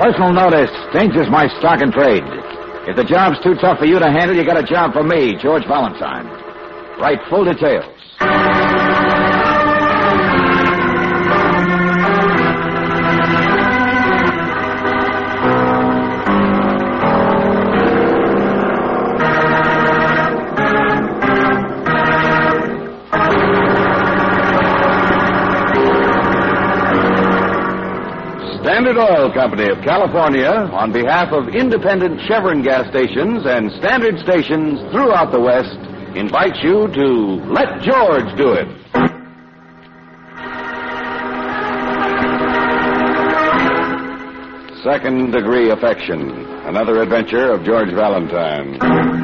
Personal notice. Danger's my stock and trade. If the job's too tough for you to handle, you got a job for me, George Valentine. Write full details. Standard Oil Company of California, on behalf of independent Chevron gas stations and standard stations throughout the West, invites you to Let George Do It. Second Degree Affection, another adventure of George Valentine.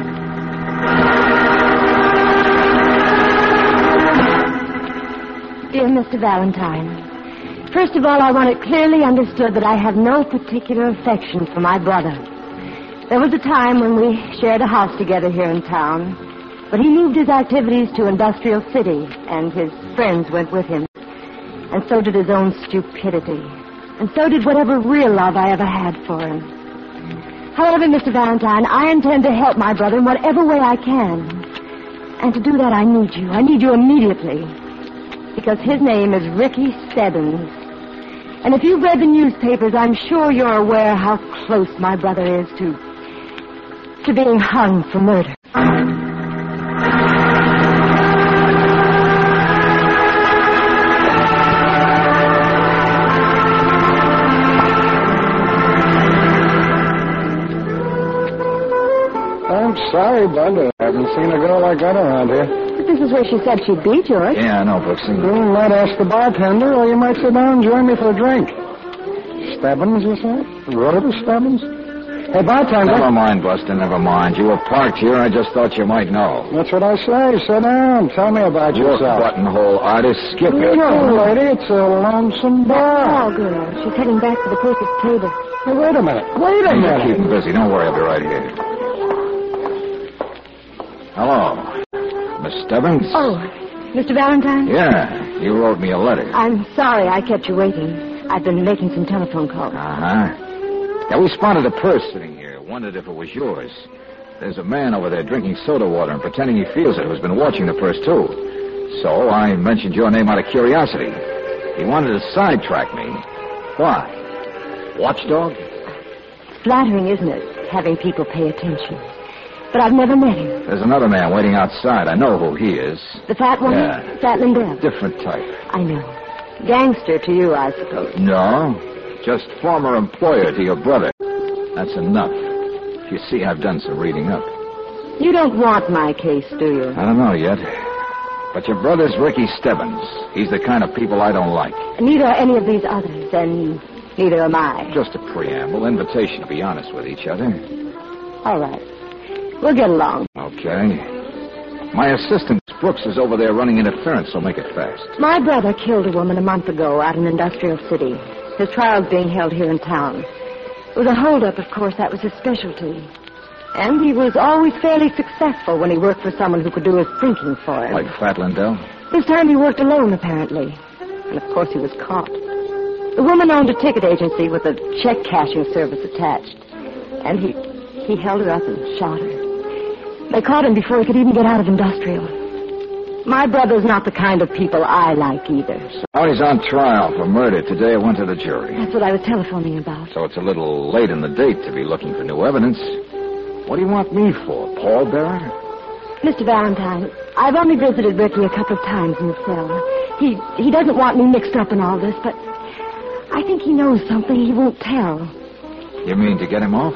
Dear Mr. Valentine, first of all, I want it clearly understood that I have no particular affection for my brother. There was a time when we shared a house together here in town, but he moved his activities to Industrial City, and his friends went with him. And so did his own stupidity. And so did whatever real love I ever had for him. However, Mr. Valentine, I intend to help my brother in whatever way I can. And to do that, I need you. I need you immediately. Because his name is Ricky Stebbins. And if you've read the newspapers, I'm sure you're aware how close my brother is to being hung for murder. I'm sorry, Bud. I haven't seen a girl like that around here. But this is where she said she'd be, George. Yeah, I know, Brooksy. You might ask the bartender, or you might sit down and join me for a drink. Stebbins, you say? Rhoda Stebbins? Hey, bartender. Never mind, Buster, never mind. You were parked here, I just thought you might know. That's what I say. Sit down. Tell me about You're yourself. buttonhole artist. Skip it. No, lady, it's a lonesome bar. Oh, good. She's heading back to the perfect table. Hey, wait a minute. Wait a minute. Keep him busy. Don't worry, I'll be right here. Hello. Miss Stebbins? Oh, Mr. Valentine? Yeah, you wrote me a letter. I'm sorry I kept you waiting. I've been making some telephone calls. Uh-huh. Yeah, we spotted a purse sitting here. Wondered if it was yours. There's a man over there drinking soda water and pretending he feels it who's been watching the purse, too. So I mentioned your name out of curiosity. He wanted to sidetrack me. Why? Watchdog? Flattering, isn't it, having people pay attention? But I've never met him. There's another man waiting outside. I know who he is. The fat one? Yeah. Fat Lindell? Different type. I know. Gangster to you, I suppose. No, just former employer to your brother. That's enough. You see, I've done some reading up. You don't want my case, do you? I don't know yet. But your brother's Ricky Stebbins. He's the kind of people I don't like. Neither are any of these others, and neither am I. Just a preamble, invitation to be honest with each other. All right. We'll get along. Okay. My assistant, Brooks, is over there running interference, so make it fast. My brother killed a woman a month ago out in Industrial City. His trial's being held here in town. It was a holdup, of course. That was his specialty. And he was always fairly successful when he worked for someone who could do his thinking for him. Like Fat Lindell? This time he worked alone, apparently. And, of course, he was caught. The woman owned a ticket agency with a check-cashing service attached. And he held her up and shot her. They caught him before he could even get out of Industrial. My brother's not the kind of people I like either. So Oh, he's on trial for murder. Today it went to the jury. that's what I was telephoning about. So it's a little late in the date to be looking for new evidence. What do you want me for, pallbearer? Mr. Valentine, I've only visited Ricky a couple of times in the cell. He doesn't want me mixed up in all this, but I think he knows something he won't tell. You mean to get him off?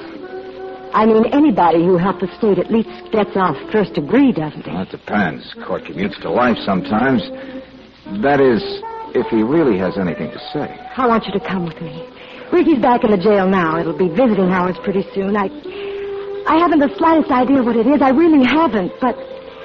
I mean, anybody who helped the state at least gets off first degree, doesn't he? Well, it depends. Court commutes to life sometimes. That is, if he really has anything to say. I want you to come with me. Ricky's back in the jail now. It'll be visiting hours pretty soon. I haven't the slightest idea what it is. I really haven't, but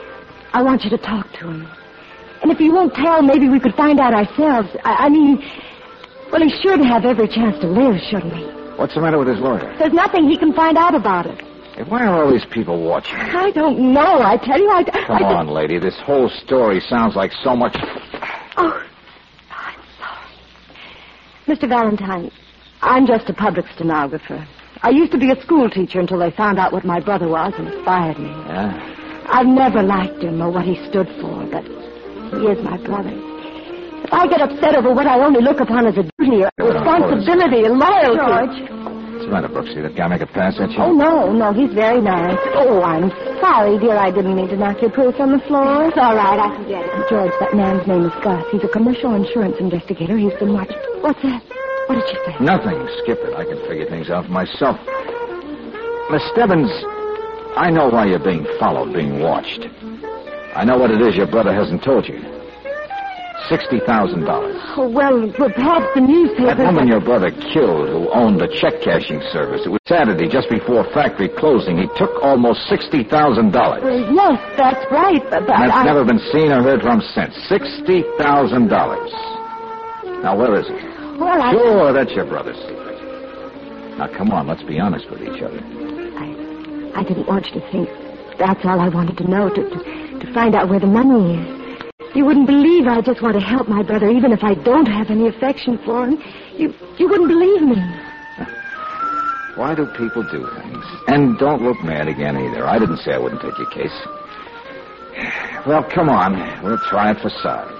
I want you to talk to him. And if he won't tell, maybe we could find out ourselves. I mean, well, he's sure to have every chance to live, shouldn't he? What's the matter with his lawyer? There's nothing he can find out about it. Hey, why are all these people watching? I don't know. I tell you, Come on, lady. This whole story sounds like so much... Oh, I'm sorry. Mr. Valentine, I'm just a public stenographer. I used to be a school teacher until they found out what my brother was and fired me. Yeah? I've never liked him or what he stood for, but he is my brother. If I get upset over what I only look upon as a duty or responsibility and loyalty... George. What's the matter, Brooksy? That guy make a pass at you? Oh, no, he's very nice. Oh, I'm sorry, dear, I didn't mean to knock your purse on the floor. It's all right, I can get it. George, that man's name is Gus. He's a commercial insurance investigator. He's been watching... What's that? What did you say? Nothing. Skip it. I can figure things out for myself. Miss Stebbins, I know why you're being followed, being watched. I know what it is your brother hasn't told you. $60,000. Oh, well, perhaps the newspaper... That woman your brother killed who owned the check cashing service. It was Saturday, just before factory closing. He took almost $60,000. Yes, that's right, but and it's never been seen or heard from since. $60,000. Now, where is it? Well, Sure, that's your brother's secret. Now, come on, let's be honest with each other. I didn't want you to think that's all I wanted to know, to find out where the money is. You wouldn't believe I just want to help my brother, even if I don't have any affection for him. You wouldn't believe me. Why do people do things? And don't look mad again, either. I didn't say I wouldn't take your case. Well, come on. We'll try it for size.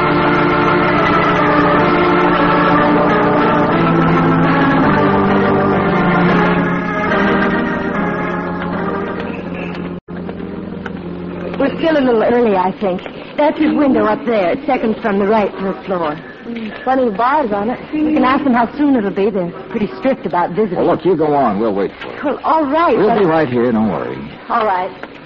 We're still a little early, I think. That's his window up there. It's second from the right first floor. Plenty of bars on it. We can ask them how soon it'll be. They're pretty strict about visiting. Well, look, you go on. We'll wait for it. Well, all right. We'll be right here. Don't worry. All right.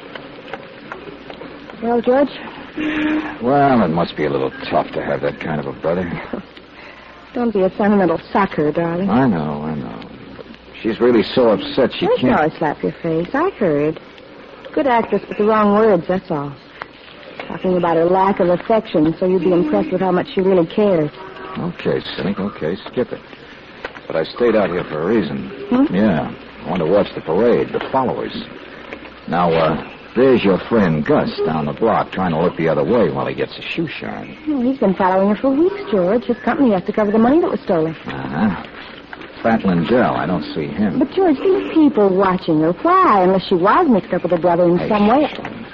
Well, George? Well, it must be a little tough to have that kind of a brother. Don't be a sentimental sucker, darling. I know. She's really so upset she can't... I slap your face. I heard. Good actress, but the wrong words, that's all. Talking about her lack of affection, so you'd be impressed with how much she really cares. Okay, cynic, okay, skip it. But I stayed out here for a reason. Yeah, I want to watch the parade, the followers. Now, there's your friend Gus down the block trying to look the other way while he gets a shoe shine. Well, he's been following her for weeks, George. His company has to cover the money that was stolen. Uh-huh. Fat Lindell, I don't see him. But, George, these people watching her. Why? Unless she was mixed up with her brother in some way.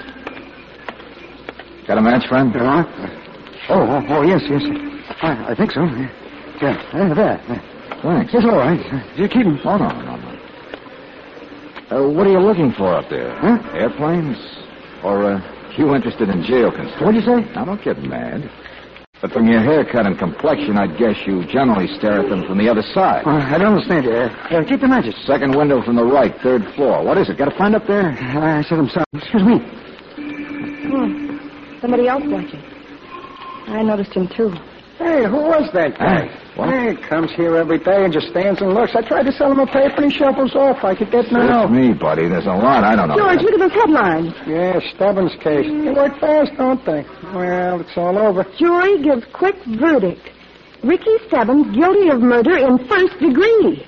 Got a match, friend? Oh, yes. I think so. Yeah, there. Thanks. It's all right. You keep him. Oh, no. What are you looking for up there? Huh? Airplanes? Or, you interested in jail construction? What'd you say? Now, don't get mad. But from your haircut and complexion, I'd guess you generally stare at them from the other side. I don't understand you. Keep the matches. Second window from the right, third floor. What is it? Got a friend up there? I said I'm sorry. Excuse me. Somebody else watching. I noticed him, too. Hey, who was that guy? What? He comes here every day and just stands and looks. I tried to sell him a paper and he shuffles off. I could get no help. It's me, buddy. There's a lot I don't know. George, look at those headlines. Yeah, Stebbins case. They work fast, don't they? Well, it's all over. Jury gives quick verdict. Ricky Stebbins guilty of murder in first degree.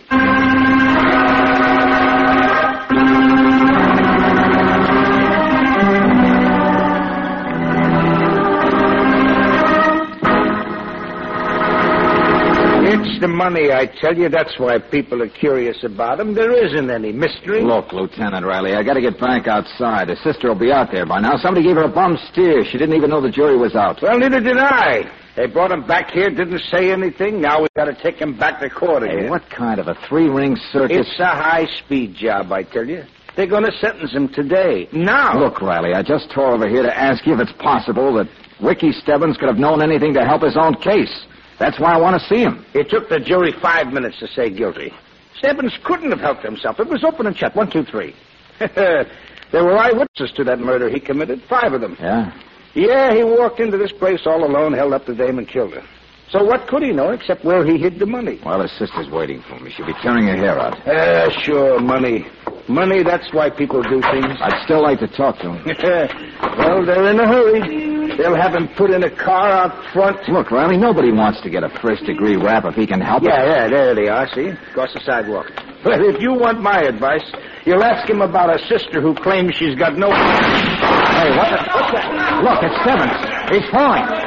It's the money, I tell you. That's why people are curious about him. There isn't any mystery. Look, Lieutenant Riley, I got to get back outside. Her sister will be out there by now. Somebody gave her a bum steer. She didn't even know the jury was out. Well, neither did I. They brought him back here, didn't say anything. Now we got to take him back to court again. Hey, what kind of a three-ring circus? It's a high-speed job, I tell you. They're going to sentence him today. Now. Look, Riley, I just tore over here to ask you if it's possible that Ricky Stebbins could have known anything to help his own case. That's why I want to see him. It took the jury 5 minutes to say guilty. Stebbins couldn't have helped himself. It was open and shut. 1, 2, 3. There were eyewitnesses to that murder he committed. 5 of them. Yeah? Yeah, he walked into this place all alone, held up the dame, and killed her. So what could he know except where he hid the money? Well, his sister's waiting for me. She'll be tearing her hair out. Sure, money. Money, that's why people do things. I'd still like to talk to him. Well, they're in a hurry. They'll have him put in a car out front. Look, Riley, nobody wants to get a first-degrey rap if he can help it. Yeah, there they are, see? Across the sidewalk. But if you want my advice, you'll ask him about a sister who claims she's got no... Hey, what's that? Look, it's Stebbins. He's falling.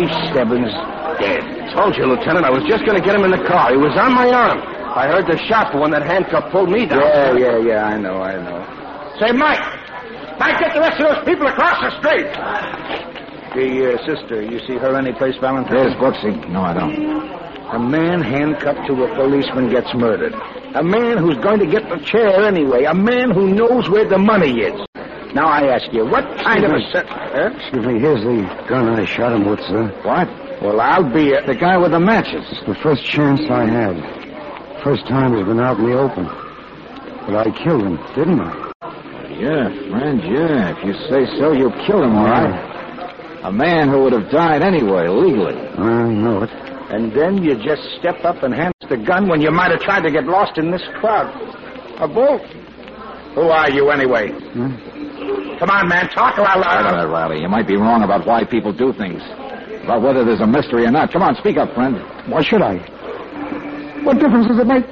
Ricky Stebbins dead. Told you, Lieutenant. I was just going to get him in the car. He was on my arm. I heard the shot when that handcuff pulled me down. Yeah, I know. Say, Mike, get the rest of those people across the street. The sister, you see her anyplace, Valentine? There's Brooksy. No, I don't. A man handcuffed to a policeman gets murdered. A man who's going to get the chair anyway. A man who knows where the money is. Now, I ask you, what kind of a... Excuse me, here's the gun I shot him with, sir. What? Well, I'll be The guy with the matches. It's the first chance I had. First time he's been out in the open. But I killed him, didn't I? Yeah, friend, yeah. If you say so, you killed him, all right. A man who would have died anyway, legally. I know it. And then you just step up and hand us the gun when you might have tried to get lost in this crowd. A bolt. Who are you, anyway? Come on, man, talk or I'll... All right, Riley. You might be wrong about why people do things. About whether there's a mystery or not. Come on, speak up, friend. Why should I? What difference does it make?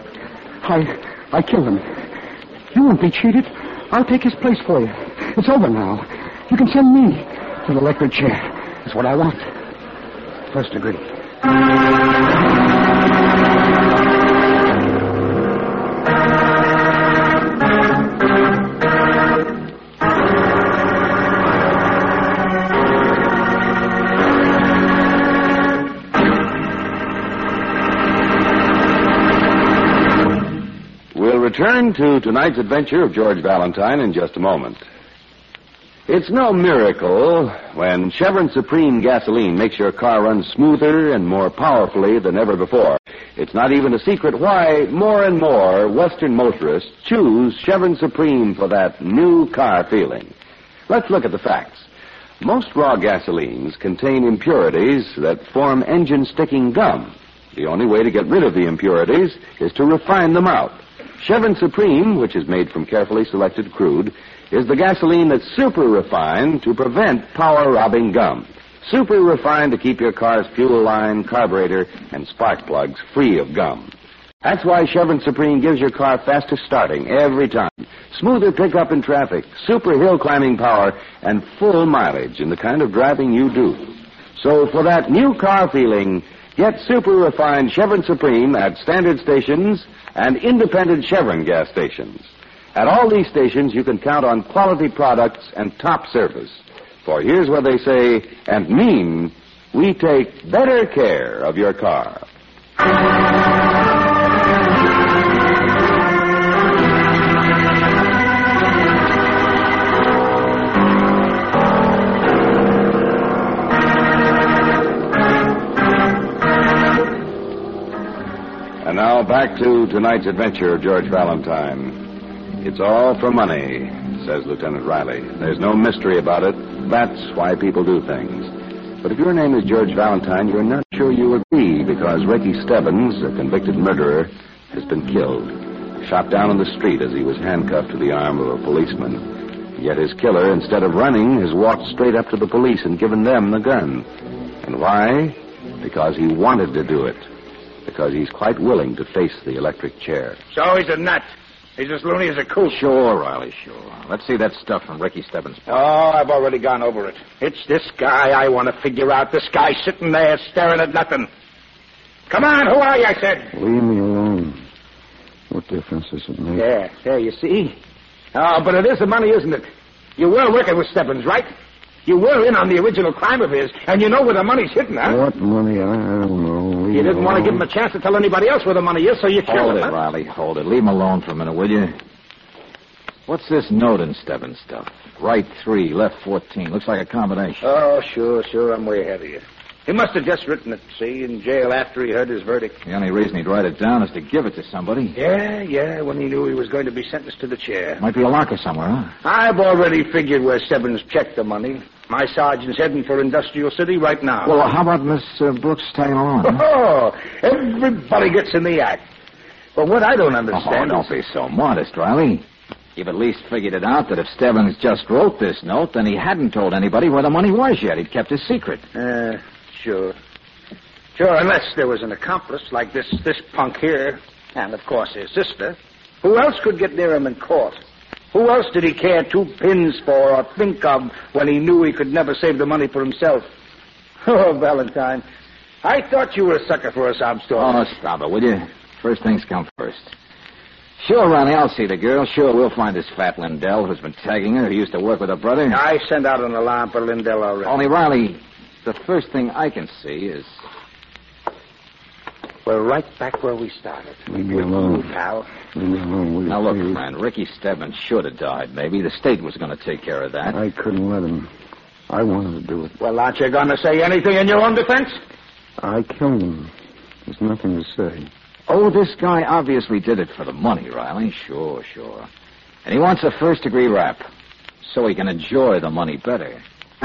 I killed him. You won't be cheated. I'll take his place for you. It's over now. You can send me to the electric chair. That's what I want. First degree. We'll return to tonight's adventure of George Valentine in just a moment. It's no miracle when Chevron Supreme gasoline makes your car run smoother and more powerfully than ever before. It's not even a secret why more and more Western motorists choose Chevron Supreme for that new car feeling. Let's look at the facts. Most raw gasolines contain impurities that form engine-sticking gum. The only way to get rid of the impurities is to refine them out. Chevron Supreme, which is made from carefully selected crude, is the gasoline that's super refined to prevent power-robbing gum. Super refined to keep your car's fuel line, carburetor, and spark plugs free of gum. That's why Chevron Supreme gives your car faster starting every time, smoother pickup in traffic, super hill climbing power, and full mileage in the kind of driving you do. So for that new car feeling, get super refined Chevron Supreme at standard stations and independent Chevron gas stations. At all these stations, you can count on quality products and top service. For here's what they say and mean: we take better care of your car. And now back to tonight's adventure of George Valentine. It's all for money, says Lieutenant Riley. There's no mystery about it. That's why people do things. But if your name is George Valentine, you're not sure you agree, because Ricky Stebbins, a convicted murderer, has been killed. Shot down in the street as he was handcuffed to the arm of a policeman. Yet his killer, instead of running, has walked straight up to the police and given them the gun. And why? Because he wanted to do it. Because he's quite willing to face the electric chair. So he's a nut. He's as loony as a coot. Sure, Riley, sure. Let's see that stuff from Ricky Stebbins. Oh, I've already gone over it. It's this guy I want to figure out. This guy sitting there staring at nothing. Come on, who are you, I said? Leave me alone. What difference does it make? Yeah, you see? Oh, but it is the money, isn't it? You were working with Stebbins, right? You were in on the original crime of his, and you know where the money's hidden, huh? What money? I don't know. You didn't want to give him a chance to tell anybody else where the money is, so you killed Hold him, it, Riley, hold it. Leave him alone for a minute, will you? What's this note in Stebbins' stuff? Right 3, left 14. Looks like a combination. Oh, sure, I'm way ahead of you. He must have just written it, see, in jail after he heard his verdict. The only reason he'd write it down is to give it to somebody. Yeah, when he knew he was going to be sentenced to the chair. Might be a locker somewhere, huh? I've already figured where Stebbins checked the money. My sergeant's heading for Industrial City right now. Well, how about Miss Brooks tagging along? Huh? Oh, everybody gets in the act. But what I don't understand don't be so modest, Riley. You've at least figured it out that if Stebbins just wrote this note, then he hadn't told anybody where the money was yet. He'd kept his secret. Sure, unless there was an accomplice like this punk here, and, of course, his sister. Who else could get near him in court? Who else did he care 2 pins for or think of when he knew he could never save the money for himself? Oh, Valentine. I thought you were a sucker for a sob story. Oh, stop it, will you? First things come first. Sure, Ronnie, I'll see the girl. Sure, we'll find this fat Lindell who's been tagging her, who used to work with her brother. I sent out an alarm for Lindell already. Only, Riley, the first thing I can see is... We're right back where we started. Leave me alone. Pal. Leave me alone, will you, Now, look, please? friend, Ricky Stebbins should have died, maybe. The state was going to take care of that. I couldn't let him. I wanted to do it. Well, aren't you going to say anything in your own defense? I killed him. There's nothing to say. Oh, this guy obviously did it for the money, Riley. Sure. And he wants a first-degree rap so he can enjoy the money better.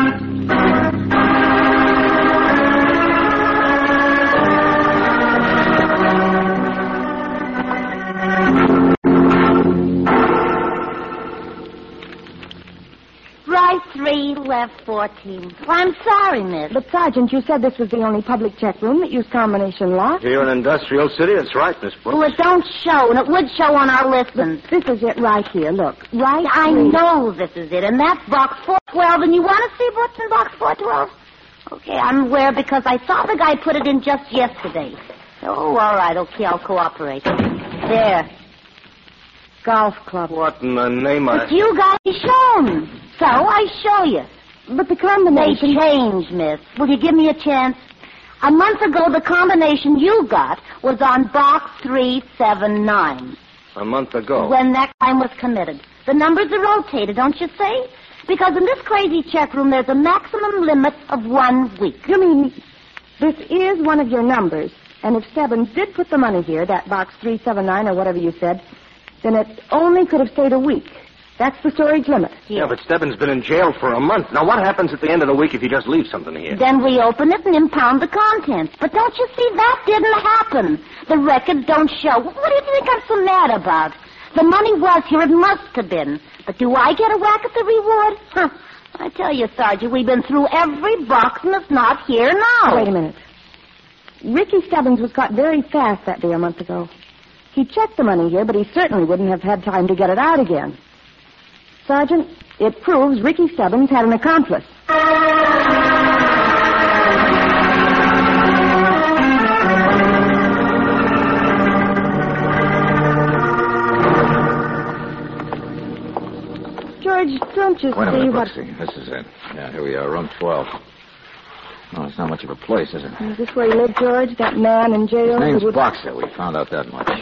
Right 3, left 14. Well, I'm sorry, miss. But, Sergeant, you said this was the only public check room that used combination lock. Here in Industrial City, that's right, Miss Brooks. Well, it don't show, and it would show on our listings. This is it right here, look. Right I know this is it, and that's box 412, and you want to see what's in box 412? Okay, I'm aware because I saw the guy put it in just yesterday. Oh, all right, okay, I'll cooperate. There. Golf club. What in the name of... But you guys shown. So, I show you. But the combination... They changed, miss. Will you give me a chance? A month ago, the combination you got was on box 379. A month ago? When that crime was committed. The numbers are rotated, don't you say? Because in this crazy check room, there's a maximum limit of 1 week. You mean this is one of your numbers, and if Stebbins did put the money here, that box 379 or whatever you said, then it only could have stayed a week. That's the storage limit. Yeah, but Stebbins been in jail for a month. Now, what happens at the end of the week if you just leave something here? Then we open it and impound the contents. But don't you see, that didn't happen. The records don't show. What do you think I'm so mad about? The money was here. It must have been. But do I get a whack at the reward? Huh. I tell you, Sergeant, we've been through every box and it's not here now. Wait a minute. Ricky Stebbins was caught very fast that day a month ago. He checked the money here, but he certainly wouldn't have had time to get it out again. Sergeant, it proves Ricky Stebbins had an accomplice. George, don't you Wait a see minute, what... Brooksy. This is it. Yeah, here we are, room 12. No, it's not much of a place, is it? Is this where you live, George? That man in jail? His name's who would- Boxer. We found out that much.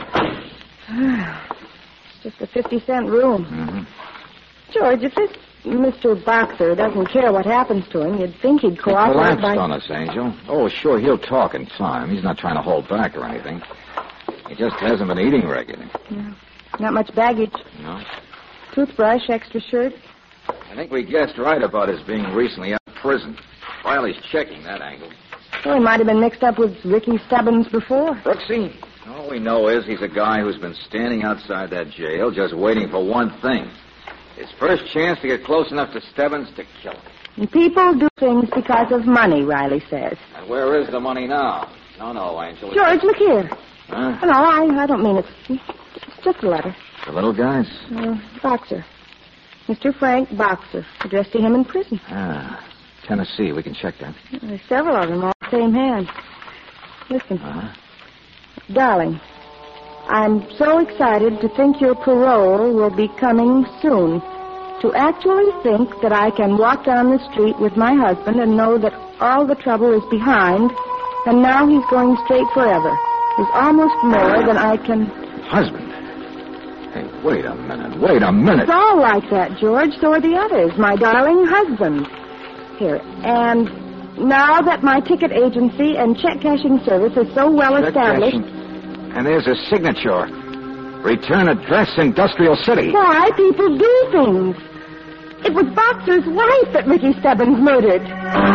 It's just a 50-cent room. Mm-hmm. George, if this Mr. Boxer doesn't care what happens to him, you'd think he'd He cooperate collapsed by... on us, Angel. Oh, sure, he'll talk in time. He's not trying to hold back or anything. He just hasn't been eating regularly. Yeah. Not much baggage. No? Toothbrush, extra shirt. I think we guessed right about his being recently out of prison. Riley's checking that angle. Well, he might have been mixed up with Ricky Stebbins before. Brooksy, all we know is he's a guy who's been standing outside that jail just waiting for one thing. His first chance to get close enough to Stebbins to kill him. And people do things because of money, Riley says. And where is the money now? No, Angel. George, look here. Huh? No, I don't mean it. It's just a letter. The little guys? Boxer. Mr. Frank Boxer. Addressed to him in prison. Ah, Tennessee. We can check that. There's several of them, all the same hand. Listen. Uh-huh. Darling, I'm so excited to think your parole will be coming soon. To actually think that I can walk down the street with my husband and know that all the trouble is behind, and now he's going straight forever, is almost more than I can... Husband? Hey, wait a minute. It's all like that, George. So are the others. My darling husband. Here, and now that my ticket agency and check cashing service is so well established... And there's a signature. Return address, Industrial City. Why people do things. It was Boxer's wife that Ricky Stebbins murdered.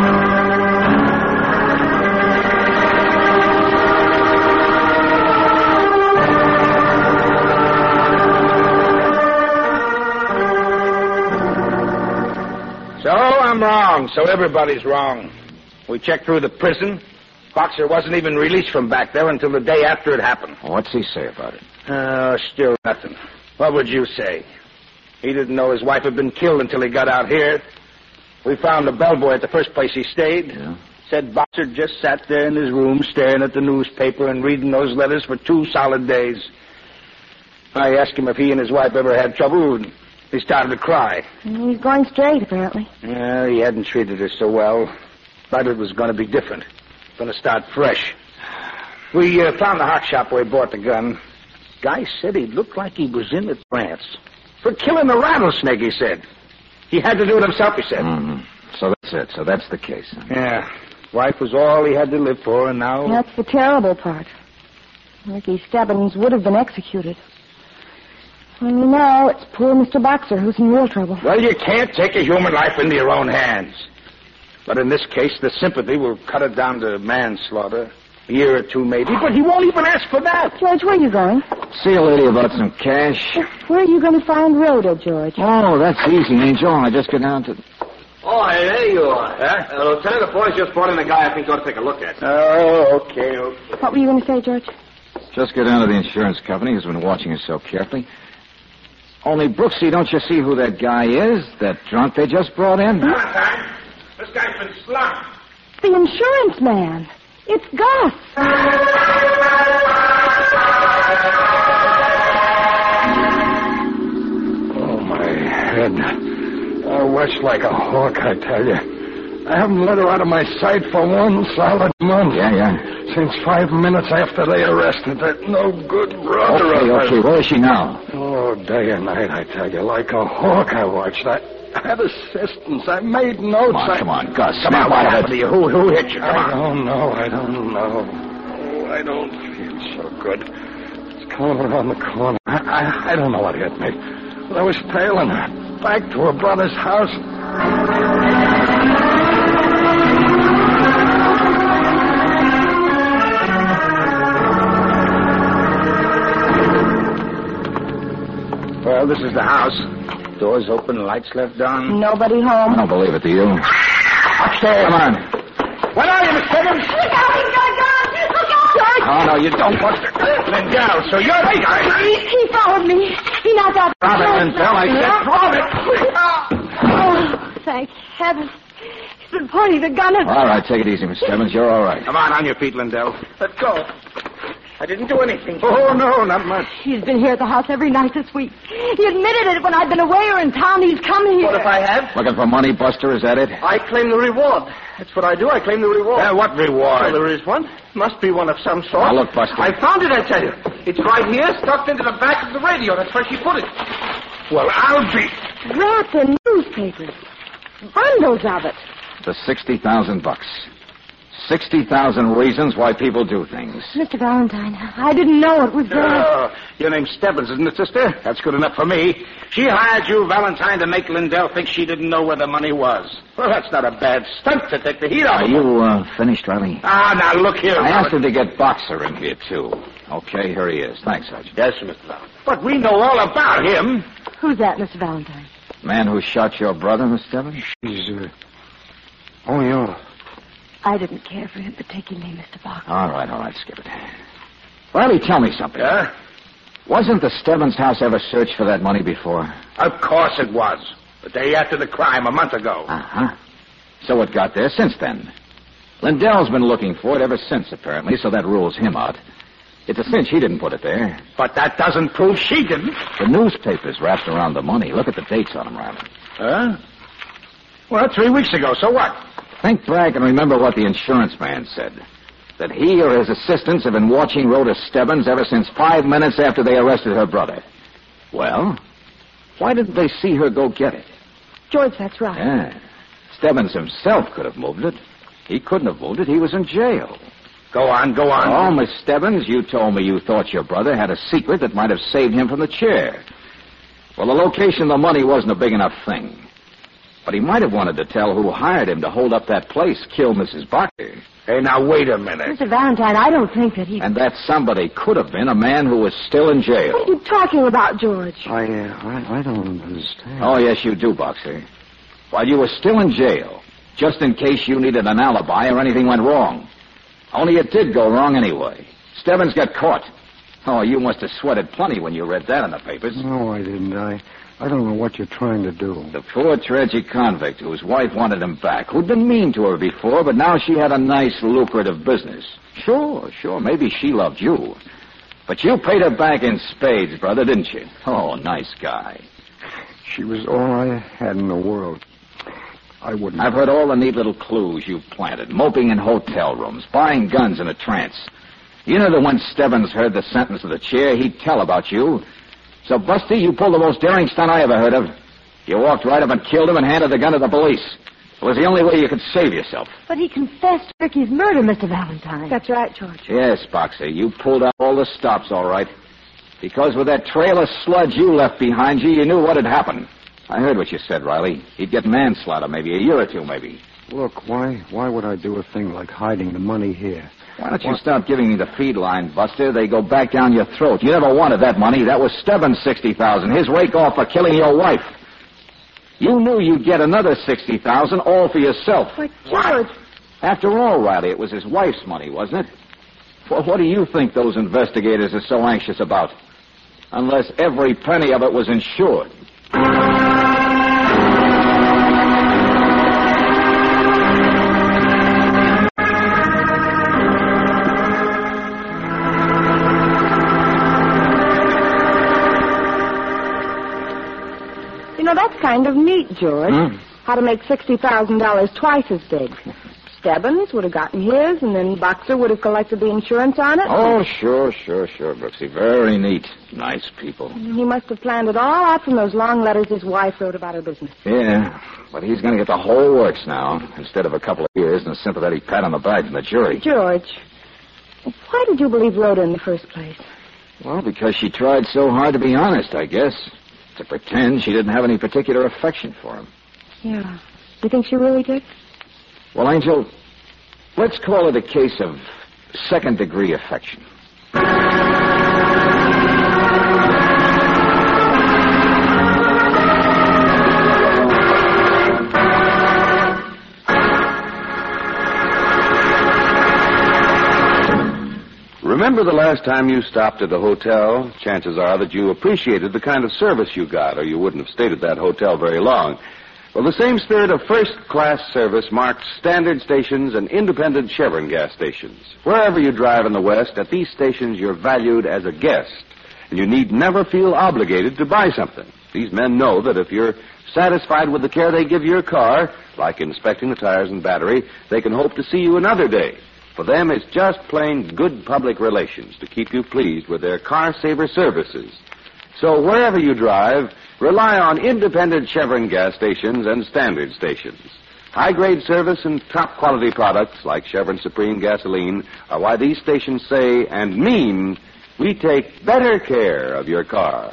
So I'm wrong. So everybody's wrong. We checked through the prison. Boxer wasn't even released from back there until the day after it happened. What's he say about it? Still nothing. What would you say? He didn't know his wife had been killed until he got out here. We found the bellboy at the first place he stayed. Yeah? Said Boxer just sat there in his room staring at the newspaper and reading those letters for 2 solid days. I asked him if he and his wife ever had trouble, and he started to cry. He's going straight, apparently. Yeah, he hadn't treated her so well. But it was going to be different. Going to start fresh. We found the hot shop where he bought the gun. Guy said he looked like he was in a trance. For killing a rattlesnake, he said. He had to do it himself, he said. Mm-hmm. So that's it. So that's the case. Huh? Yeah. Wife was all he had to live for, and now... That's the terrible part. Ricky Stebbins would have been executed. Only now it's poor Mr. Boxer who's in real trouble. Well, you can't take a human life into your own hands. But in this case, the sympathy will cut it down to manslaughter. A year or 2, maybe. But he won't even ask for that. George, where are you going? See a lady about some cash. Where are you going to find Rhoda, George? Oh, that's easy, Angel. I just go down to... Oh, hey, there you are. Huh? Lieutenant, the boys just brought in a guy I think ought to take a look at. Oh, okay. What were you going to say, George? Just go down to the insurance company who's been watching us so carefully. Only, Brooksy, don't you see who that guy is? That drunk they just brought in? Valentine, this guy's been slumped. The insurance man. It's Gus. Oh, my head. I watched like a hawk, I tell you. I haven't let her out of my sight for 1 solid month. Yeah. Since 5 minutes after they arrested that no good brother of hers. Okay. Where is she now? Oh, day and night, I tell you. Like a hawk I watched. I had assistance. I made notes. Come on, Gus. Come on, what happened to you? Who hit you? Come I on. don't know. Oh, I don't feel so good. It's coming around the corner. I don't know what hit me. But I was tailing her back to her brother's house. Well, this is the house. Doors open, lights left on. Nobody home. I don't believe it, do you? Upstairs. Come on. What are you, Miss Stebbins? Look out, he's got a gun! Look out, George! Oh, no, you don't, Buster. Lindell, so you're the guy. He followed me. He knocked out the Drop it, Lindell. I said drop it. Oh, thank heaven. He's been pointing the gun at... All right, take it easy, Miss Stebbins. You're all right. Come on your feet, Lindell. Let go. I didn't do anything. Oh, no, not much. He's been here at the house every night this week. He admitted it when I've been away or in town. He's come here. What if I have? Looking for money, Buster? Is that it? I claim the reward. That's what I do. I claim the reward. What reward? Well, there is one. Must be one of some sort. Now, look, Buster. I found it, I tell you. It's right here, stuffed into the back of the radio. That's where she put it. Well, I'll be... Wrapped in newspapers. Bundles of it. The $60,000. 60,000 reasons why people do things. Mr. Valentine, I didn't know it was there. Your name's Stebbins, isn't it, sister? That's good enough for me. She hired you, Valentine, to make Lindell think she didn't know where the money was. Well, that's not a bad stunt to take the heat off. Are you finished, Riley? Now, look here. I asked him to get Boxer in here, too. Okay, here he is. Thanks, Sergeant. Yes, Mr. Valentine. But we know all about him. Who's that, Mr. Valentine? Man who shot your brother, Miss Stebbins? He's, oh, yeah. I didn't care for him particularly, Mr. Boxer. All right, skip it. Riley, tell me something. Yeah? Wasn't the Stebbins house ever searched for that money before? Of course it was. The day after the crime, a month ago. Uh-huh. So it got there since then. Lindell's been looking for it ever since, apparently, so that rules him out. It's a cinch he didn't put it there. But that doesn't prove she didn't. The newspapers wrapped around the money. Look at the dates on them, Riley. Huh? Well, 3 weeks ago, so what? Think back and remember what the insurance man said. That he or his assistants have been watching Rhoda Stebbins ever since 5 minutes after they arrested her brother. Well, why didn't they see her go get it? George, that's right. Yeah. Stebbins himself could have moved it. He couldn't have moved it. He was in jail. Go on. Oh, Miss Stebbins, you told me you thought your brother had a secret that might have saved him from the chair. Well, the location of the money wasn't a big enough thing. But he might have wanted to tell who hired him to hold up that place, kill Mrs. Boxer. Hey, now, wait a minute. Mr. Valentine, I don't think that he... And that somebody could have been a man who was still in jail. What are you talking about, George? I don't understand. Oh, yes, you do, Boxer. While you were still in jail, just in case you needed an alibi or anything went wrong. Only it did go wrong anyway. Stebbins got caught. Oh, you must have sweated plenty when you read that in the papers. No, I didn't. I don't know what you're trying to do. The poor tragic convict whose wife wanted him back, who'd been mean to her before, but now she had a nice, lucrative business. Sure, maybe she loved you. But you paid her back in spades, brother, didn't you? Oh, nice guy. She was all I had in the world. I wouldn't... I've heard all the neat little clues you've planted. Moping in hotel rooms, buying guns in a trance. You know that when Stebbins heard the sentence of the chair, he'd tell about you. So, Busty, you pulled the most daring stunt I ever heard of. You walked right up and killed him and handed the gun to the police. It was the only way you could save yourself. But he confessed to Ricky's murder, Mr. Valentine. That's right, George. Yes, Boxer, you pulled out all the stops, all right. Because with that trail of sludge you left behind you, you knew what had happened. I heard what you said, Riley. He'd get manslaughter, maybe a year or two, maybe. Look, why would I do a thing like hiding the money here? Why don't you stop giving me the feed line, Buster? They go back down your throat. You never wanted that money. That was Stebbins' $60,000, his rake-off for killing your wife. You knew you'd get another $60,000 all for yourself. But, George... After all, Riley, it was his wife's money, wasn't it? Well, what do you think those investigators are so anxious about? Unless every penny of it was insured. You know, that's kind of neat, George. How to make $60,000 twice as big. Stebbins would have gotten his, and then Boxer would have collected the insurance on it. Oh, sure, Brooksy. Very neat. Nice people. He must have planned it all out from those long letters his wife wrote about her business. Yeah, but he's going to get the whole works now, instead of a couple of years and a sympathetic pat on the back from the jury. George, why did you believe Rhoda in the first place? Well, because she tried so hard to be honest, I guess. To pretend she didn't have any particular affection for him. Yeah. You think she really did? Well, Angel, let's call it a case of second-degree affection. Remember the last time you stopped at a hotel? Chances are that you appreciated the kind of service you got, or you wouldn't have stayed at that hotel very long. Well, the same spirit of first-class service marks standard stations and independent Chevron gas stations. Wherever you drive in the West, at these stations you're valued as a guest, and you need never feel obligated to buy something. These men know that if you're satisfied with the care they give your car, like inspecting the tires and battery, they can hope to see you another day. For them, it's just plain good public relations to keep you pleased with their car-saver services. So wherever you drive, rely on independent Chevron gas stations and standard stations. High-grade service and top-quality products like Chevron Supreme gasoline are why these stations say and mean we take better care of your car.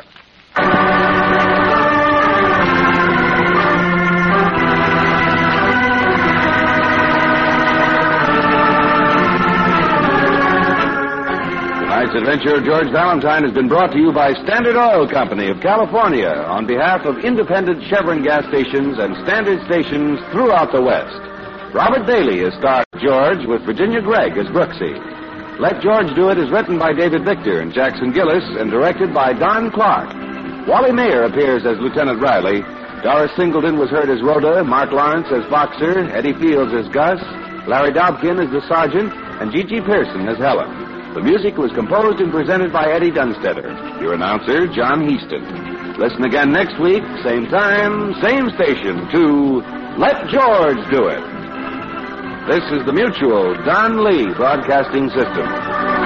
Tonight's adventure of George Valentine has been brought to you by Standard Oil Company of California on behalf of independent Chevron gas stations and standard stations throughout the West. Robert Bailey is starred George with Virginia Gregg as Brooksy. Let George Do It is written by David Victor and Jackson Gillis and directed by Don Clark. Wally Mayer appears as Lieutenant Riley. Doris Singleton was heard as Rhoda, Mark Lawrence as Boxer, Eddie Fields as Gus, Larry Dobkin as the Sergeant, and Gigi Pearson as Helen. The music was composed and presented by Eddie Dunstetter. Your announcer, John Heaston. Listen again next week, same time, same station, to Let George Do It. This is the Mutual Don Lee Broadcasting System.